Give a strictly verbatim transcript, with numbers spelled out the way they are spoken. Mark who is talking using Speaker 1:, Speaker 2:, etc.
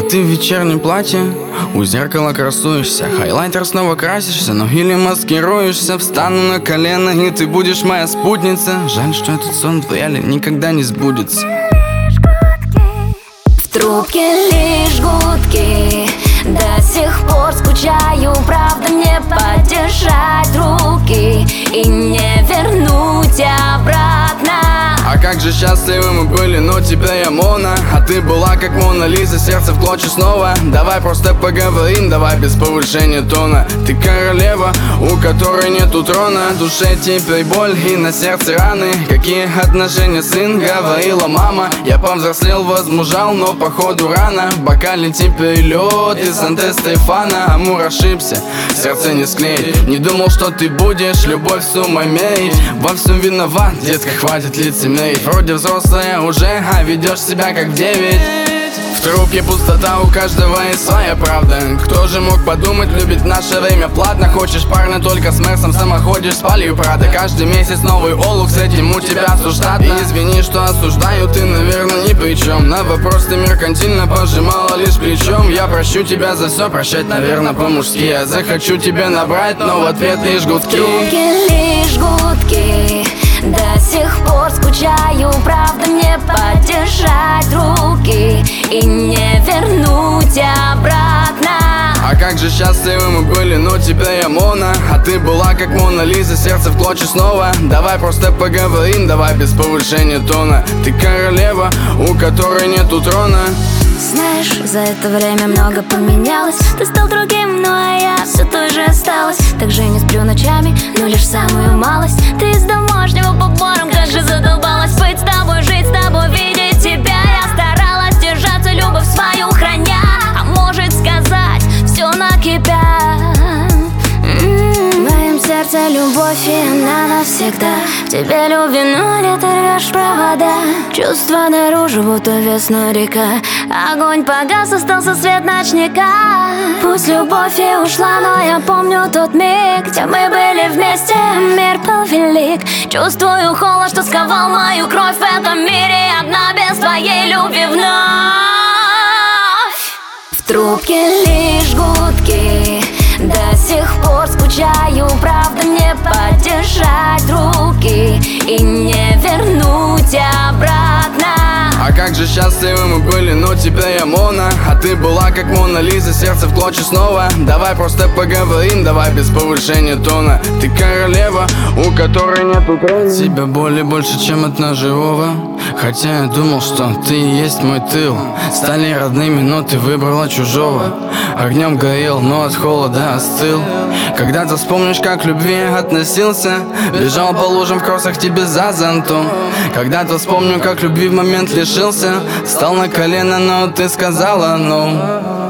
Speaker 1: ты в вечернем платье, у зеркала красуешься, хайлайтер снова красишься, ну или маскируешься. Встану на колено, и ты будешь моя спутница. Жаль, что этот сон в реале никогда не сбудется.
Speaker 2: В трубке лишь гудки, до сих пор скучаю, правда мне подержать руки и не вернуть обратно.
Speaker 1: А как же счастливы мы были, но теперь я Мона, а ты была как Мона Лиза, сердце в клочья снова. Давай просто поговорим, давай без повышения тона. Ты королева, у которой нету трона. В душе теперь боль и на сердце раны. Какие отношения, сын, говорила мама. Я повзрослел, возмужал, но походу рано. В бокале теперь лед из Санте Стефана. Амур ошибся, сердце не склеит. Не думал, что ты будешь любовь суммой мерить. Во всем виноват, детка, хватит лицемерить. Вроде взрослая уже, а ведешь себя как в девять. В трубке пустота, у каждого есть своя правда. Кто же мог подумать, любит наше время платно. Хочешь парня только с Мерсом, сама ходишь с палью Прада. Каждый месяц новый олух, с этим у тебя все штатно. И извини, что осуждаю, ты, наверное, ни при чем. На вопрос ты меркантильно пожимала лишь плечом. Я прощу тебя за все, прощать, наверное, по-мужски. Я захочу тебя набрать, но в ответ лишь гудки.
Speaker 2: Лишь гудки, до сих пор скучаю, правда мне подержать руки и не вернуть обратно.
Speaker 1: А как же счастливы мы были, но теперь я Мона, а ты была как Мона Лиза, сердце в клочья снова. Давай просто поговорим, давай без повышения тона. Ты королева, у которой нету трона.
Speaker 2: Знаешь, за это время много поменялось. Ты стал другим, ну а я все той же осталась. Также не сплю ночами, но лишь самую малость. Ты из домашнего побором, как же задолбалась. Быть с тобой, жить с тобой, видеть тебя. Я старалась держаться, любовь свою храня. А может сказать, все накипя. В моем сердце любовь, и она навсегда. В тебе любви ноль, ты рвешь провода. Чувства наружу, будто весна река. Огонь погас, остался свет ночника. Пусть любовь и ушла, но я помню тот миг, где мы были вместе, мир был велик. Чувствую холод, что сковал мою кровь в этом мире. Одна без твоей любви вновь. В трубке лишь гудки, до сих пор скучаю, правда мне подержать руки и не вернуть обратно.
Speaker 1: А как же счастливы мы были, но теперь я Мона, а ты была как Мона Лиза, сердце в клочья снова. Давай просто поговорим, давай без повышения тона. Ты королева, у которой нету трона. Тебя боли больше, чем от ножевого. Хотя я думал, что ты и есть мой тыл. Стали родными, но ты выбрала чужого. Огнем горел, но от холода остыл. Когда-то вспомнишь, как к любви относился. Бежал по лужам в кроссах тебе за зонтом. Когда-то вспомню, как любви в момент лишился. Встал на колено, но ты сказала «ну».